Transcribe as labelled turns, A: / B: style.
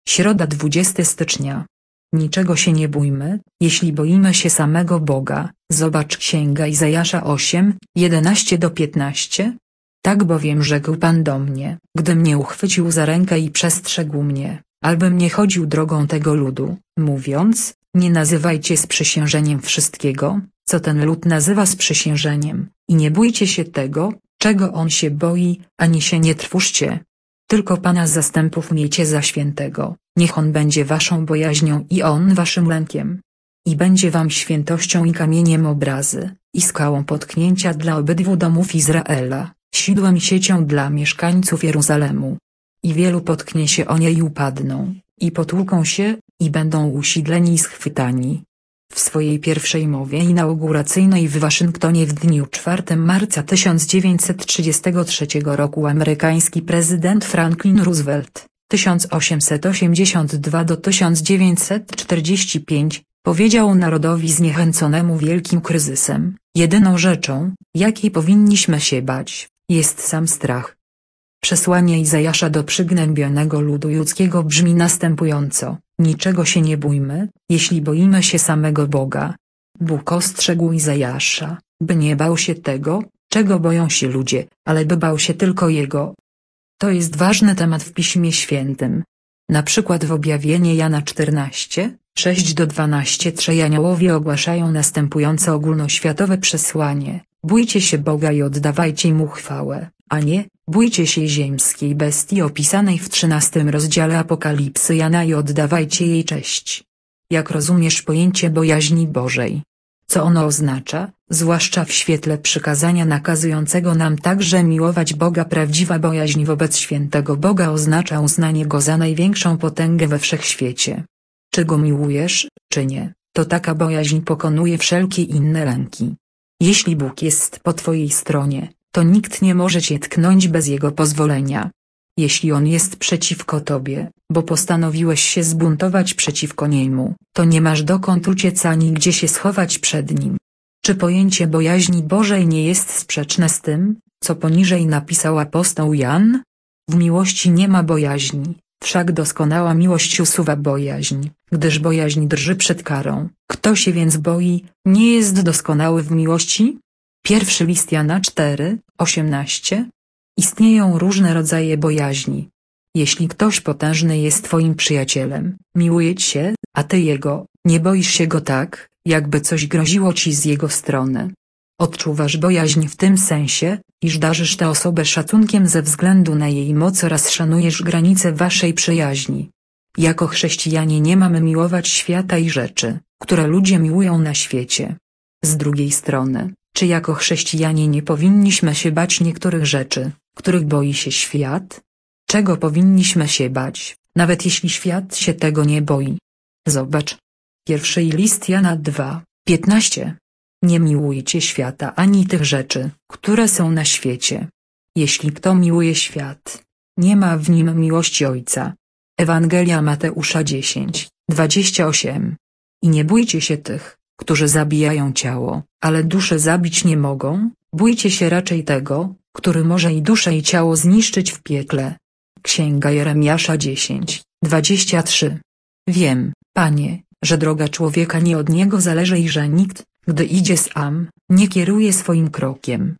A: Środa 20 stycznia. Niczego się nie bójmy, jeśli boimy się samego Boga. Zobacz Księga Izajasza 8, 11-15. Tak bowiem rzekł Pan do mnie, gdy mnie uchwycił za rękę i przestrzegł mnie, albym nie chodził drogą tego ludu, mówiąc, nie nazywajcie sprzysiężeniem wszystkiego, co ten lud nazywa sprzysiężeniem, i nie bójcie się tego, czego on się boi, ani się nie trwóżcie. Tylko Pana z zastępów miejcie za świętego, niech on będzie waszą bojaźnią i on waszym lękiem. I będzie wam świętością i kamieniem obrazy, i skałą potknięcia dla obydwu domów Izraela, sidłem i siecią dla mieszkańców Jeruzalemu. I wielu potknie się o nie i upadną, i potłuką się, i będą usidleni i schwytani. W swojej pierwszej mowie inauguracyjnej w Waszyngtonie w dniu 4 marca 1933 roku amerykański prezydent Franklin Roosevelt, 1882–1945, powiedział narodowi zniechęconemu wielkim kryzysem, jedyną rzeczą, jakiej powinniśmy się bać, jest sam strach. Przesłanie Izajasza do przygnębionego ludu judzkiego brzmi następująco: niczego się nie bójmy, jeśli boimy się samego Boga. Bóg ostrzegł Izajasza, by nie bał się tego, czego boją się ludzie, ale by bał się tylko Jego. To jest ważny temat w Piśmie Świętym. Na przykład w objawieniu Jana 14, 6–12 trzej aniołowie ogłaszają następujące ogólnoświatowe przesłanie: bójcie się Boga i oddawajcie Mu chwałę, a nie bójcie się ziemskiej bestii opisanej w 13 rozdziale Apokalipsy Jana i oddawajcie jej cześć. Jak rozumiesz pojęcie bojaźni Bożej? Co ono oznacza, zwłaszcza w świetle przykazania nakazującego nam także miłować Boga? Prawdziwa bojaźń wobec świętego Boga oznacza uznanie Go za największą potęgę we wszechświecie. Czy Go miłujesz, czy nie, to taka bojaźń pokonuje wszelkie inne lęki. Jeśli Bóg jest po twojej stronie, to nikt nie może cię tknąć bez Jego pozwolenia. Jeśli On jest przeciwko tobie, bo postanowiłeś się zbuntować przeciwko Niemu, to nie masz dokąd uciec ani gdzie się schować przed Nim. Czy pojęcie bojaźni Bożej nie jest sprzeczne z tym, co poniżej napisał apostoł Jan? W miłości nie ma bojaźni, wszak doskonała miłość usuwa bojaźń, gdyż bojaźń drży przed karą. Kto się więc boi, nie jest doskonały w miłości? Pierwszy list Jana 4, 18. Istnieją różne rodzaje bojaźni. Jeśli ktoś potężny jest twoim przyjacielem, miłuje cię, a ty jego, nie boisz się go tak, jakby coś groziło ci z jego strony. Odczuwasz bojaźń w tym sensie, iż darzysz tę osobę szacunkiem ze względu na jej moc oraz szanujesz granice waszej przyjaźni. Jako chrześcijanie nie mamy miłować świata i rzeczy, które ludzie miłują na świecie. Z drugiej strony, czy jako chrześcijanie nie powinniśmy się bać niektórych rzeczy, których boi się świat? Czego powinniśmy się bać, nawet jeśli świat się tego nie boi? Zobacz. Pierwszy list Jana 2, 15. Nie miłujcie świata ani tych rzeczy, które są na świecie. Jeśli kto miłuje świat, nie ma w nim miłości Ojca. Ewangelia Mateusza 10, 28. I nie bójcie się tych, którzy zabijają ciało, ale duszę zabić nie mogą, bójcie się raczej tego, który może i duszę i ciało zniszczyć w piekle. Księga Jeremiasza 10, 23. Wiem, Panie, że droga człowieka nie od niego zależy i że nikt, gdy idzie sam, nie kieruje swoim krokiem.